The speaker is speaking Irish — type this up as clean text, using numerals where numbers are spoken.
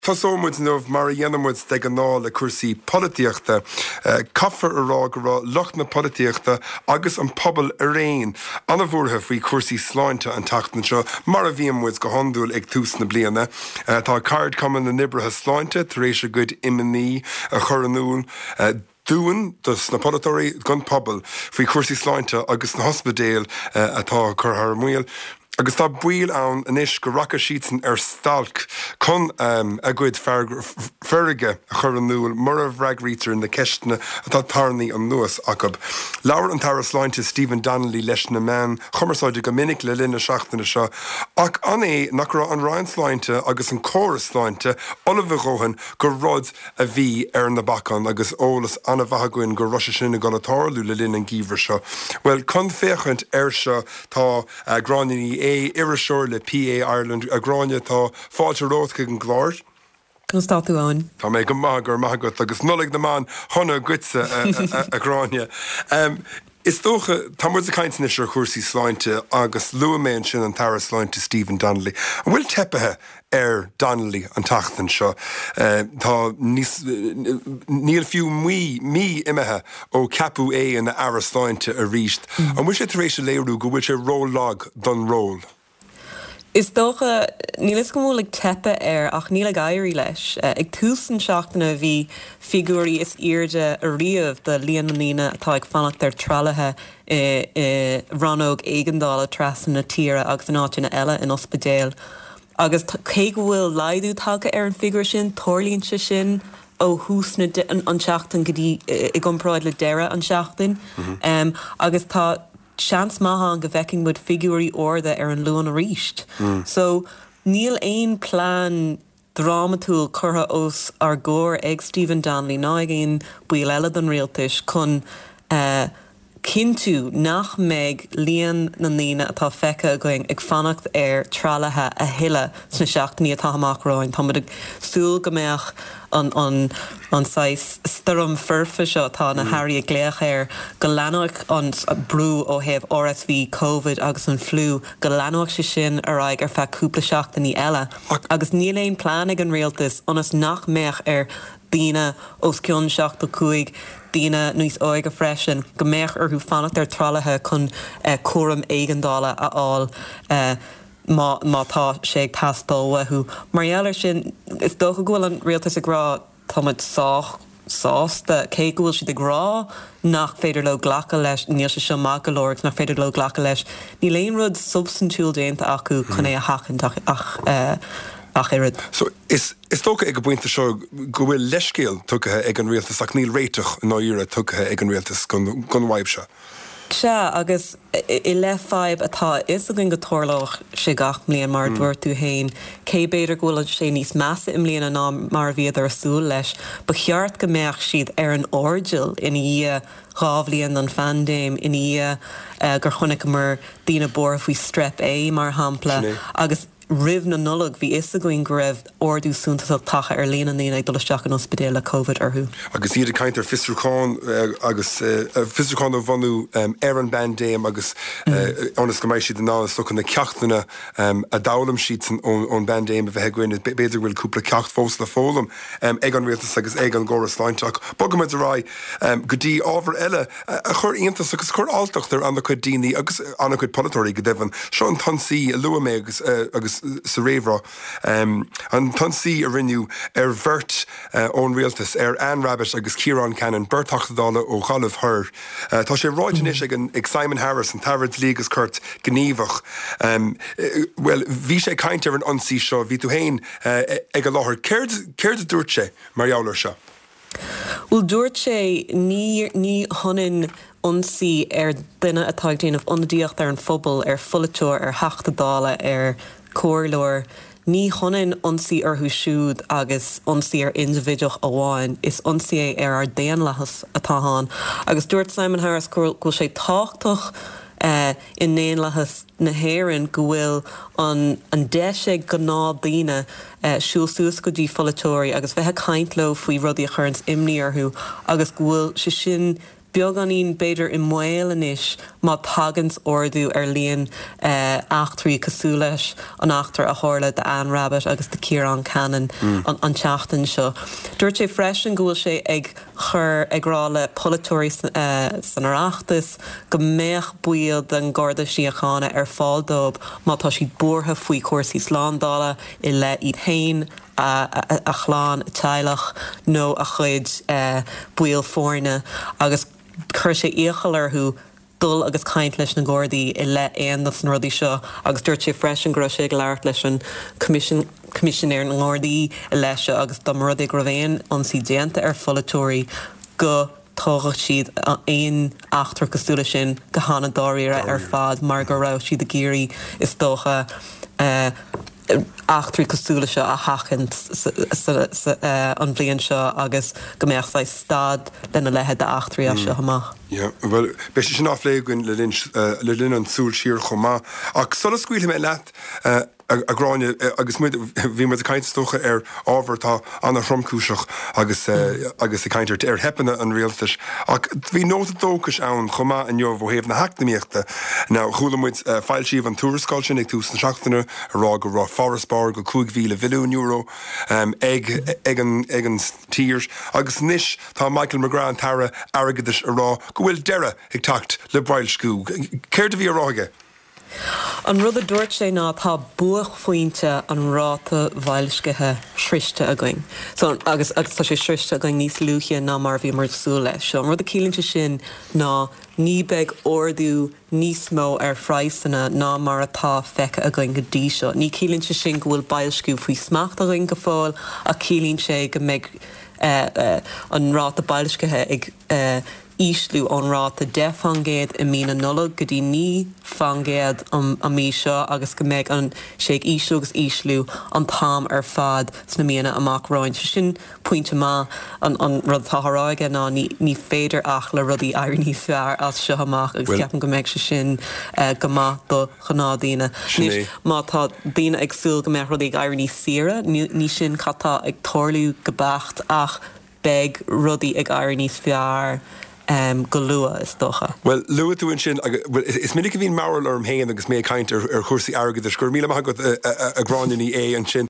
Tasomud nómh mar dhéanamid de an ná le cuasaí políochta, caithfar ará go rá locht na políochta agus an pobl a réin. Anna bhórtha faoi cuasaí sláinte an tachtan seo, mar a bhíonmuid go handúil ag tús na bliana. Tá card cuman na nibrethe sláinte, tar éis a gcuid iminí a chur an úl. Dúin dus na polytóirí gan pobl faoi cuasaí sláinte agus na hospedéal atá chur ar muil. Agus tá buil an inis go racha sítan stalc chun a gcuid ferige a chur an núil mar a bhreagrítar na ceistena atá tarnaí an nuas acab. Leabhar an tar sláinte Stephen Donnelly leis na man chumarsáide go minic le linn na seachtainna seo, ach an é nach ra an Ryan sláinte agus an choras sláinte Oliver Rohan go rud a bhí ar na bacán agus ólas anna bhathagóin go roise sin na galatáirlú le linn an gíomhar seo. Well, chun féchant ar seo tá gránaí Iriseoir le PA Ireland a gráine tá fáilte rótcha an gláir. Can start tú an? Tá mé go mágat agus nolig na man chuna gutsa a gráine. Is tócha tamid a caiinteanna ar chuirsaí sláinte agus luaméin sin an tar sláinte Stephen Donnelly. An bhfuil tepethe ar Donnelly an tachtan seo. Tá níl fiú mí imethe ó capú é in na ara sláinte a ríist. An bhfuil sé tar éis léirú go bhfuil sé rólag don ról. Is dócha nílas go mór tepe ar ach níla gaiirí leis. Ag túsan seachtainna bhí figúirí is irde a riamh de líanaína atá ag fannacht ar tralathe ranóg éigendála trasan na tíre agus an áitina eile in ospedéal. Agus cé go bhfuil laidú take ar an figúir sin, tórlíonn se sin ó húsna an seachtain go dtí i gcompráid le deire an seachtain. Agus tá seans maithe an go bhfeiceann mud figúirí orda ar an luan a ríist. So, níl éon plán dramatúil curtha os ar gcóir ag Stephen Donnelly ná ag éon buil eile don rialtais chun cinú nach méid líon na nína atá feice going ag fannacht ar tralathe a hiile sna seachtaí atá amachráin. Tá mud ag súil go mbeadh an sais sturm furfa seo tá na hairí a gléach ar go leanach an brú ó hebh RSV, COVID agus an flú go leanach sé sin ar aig ar feicúpla seachtaí eile. Agus níl éon plán ag an rialtas onas nach méach ar daoine os cionn seachta cuaig daoine nuos óig a freisin go méach ar thu fannacht ar tralathe chun cuaram éigendála aáil má tá sé ag tasdóha chu. Mar sin is dócha gohfuil an rialtas a grá táid sásta cé gohfuil si de grá nach féidir le ghlacha leis níl se seo má go Lord nach féidir le ghlacha leis. Ní léon rud substantúil déanta acu chun é a hachan ach irid. So is tócha ag go buinte seo go bhfuil leiscéal tucathe ag an rialtas ach níl réiteach ná ire tucathe ag an rialtas gon mhaib se. Se agus I le fáib atá is a go tórlách sé gach mlíon mar dúir tú hain, cé beidir ghfuil sé níos measa im líana ná mar bhíad ar súil leis, ba cheart go méach siad ar an ordeal in rábhlíonn an fandéim in gur chunig mar daoine bor faoi strep é mar hampla agus rih na nullag bhí is a goin go raibh ordú súnta tacha ar líana nína ag dulasteach an ospedéal le COVID arthú. Agus iad a caiint ar fistrucháin agus fistrucháin ó bhanú ar an bandéim agus anas go maiid siad an ná so na ceachtainna a dálam siad ón bandéim a bheith goin beidir bhfuil cúpla ceacht fós le fólam ag an rialtas agus ag an ggóras láinteach. Bogamid a rá go dtí ábhar eile a chur íontas agus chur álteach ar anna chuid daoine agus anna chuid polytóirí go dibhann seo an tansaí a luamé agus sa réimhrá. An tansaí a rinneú ar bhirt ón rialtas ar Ann Rabbish agus Ciarán Cannon beirtachtadála ó chalamh thir. Tá sé ráidenis ag Simon Harris an Taford Lígus Curt gníomhach. Well, bhí sé caint ar an ansaí seo, bhí tú hain ag a láthair. Céir a dúirt sé mar jaabhlar seo? Well, dúirt sé ní honin ansaí ar duine atá déanamh ionadíocht ar an phobal ar fulatóir ar heachtadála ar cóirlóir. Ní honin ansaí ar siúd agus ansaí ar individuach amháin is ansaí ar déanlachas atáán. Agus dúirt Simon Harris go sé táchtach in néanlachas na héireann go bhfuil an deise go ná daoine siúlsús go dtí folatóirí agus bheitthe caint le faoi rudí a churns imní arthú agus go bhfuil se sin beag an íon beidir I mhail inis má tagans ordú líon achtraí cosú leis an achtar a chóirla de Anne Rabbit agus de Ciarán Cannon an teachtain seo. Dúirt sé freisin ghfuil sé ag chur agrála polytóirí san arachtas go méach buial den Garda Síochána fáildóib má tá si bortha faoi cuasaí slándála I le iad hain a chláán teilech nó a chuid buil fórne agus chuir sé íochalarthú dul agus caint leis na Gardaí I le éanamh na rudaí seo agus dúirt sé freisin gro sé go leart leis an commissionéir na Gardaí I leis seo agus dá rud ag raibhéin an si déanta pholatóirí go tógadh siad aon achtar cosúla sin go hána dáíire fad mar go rah siad a géirí is dócha achtraí cosúla seo a hachant an bblion seo agus go méach sa stad lena lehead de achtraí a seo amach. Ja, well, be sin afléún le lin an súl siir chomá. Ach sola scuil me leat a gráine agus bhí mar a caiintstocha ábhartá anna chromcúiseach agus a caiintir hepanna an réaltas. Ach bhí nóta dóchas ann chomá an jobh héamh na heachtaíochta. Ná chulamid fáil siomh an túrascáil sin ag tús na seachtainna ará go rá Forestbar go 2,000 milliún euro ag an tír. Agus níis tá Michael McGrath an tara airgadis ará go bhfuil deire ag tacht le brailscú. Céir de bhí aráige? An rud a dúirt sé ná tá buach faointe an ráta bhailscithe sriste a going. So agus tá sé sriste a going níos luúche ná mar bhí mar sú leis. So an rud a cílínte sin ná ní beag ordú níos mó freisanna ná mar atá fecha a going go dtí seo. Ní cílínte sin go bhfuil bailscú faoi smacht a going go fáil a cílín sé go méid an ráta bailscithe ag íslú an ráta defangéad I mína nula go dtí ní fangéad a mí seo agus go méid an sé íslú agus íslú an tám fad sna míana amach ráin. Sin pointe má an rud táthráige ná ní féidir ach le rudí airí fear as seo amach agus ceapan go méid se sin go má do chanádaine. Má tá daine agsúil go méid rudí ag airí sira, ní sin chattá ag tórlú go bacht ach beg rudí ag airí fear go lua is dócha. Well, lua tú sin, is minic a bhín maril arm héin agus mé caint chusaí airgad gur míle go a gráinní an sin.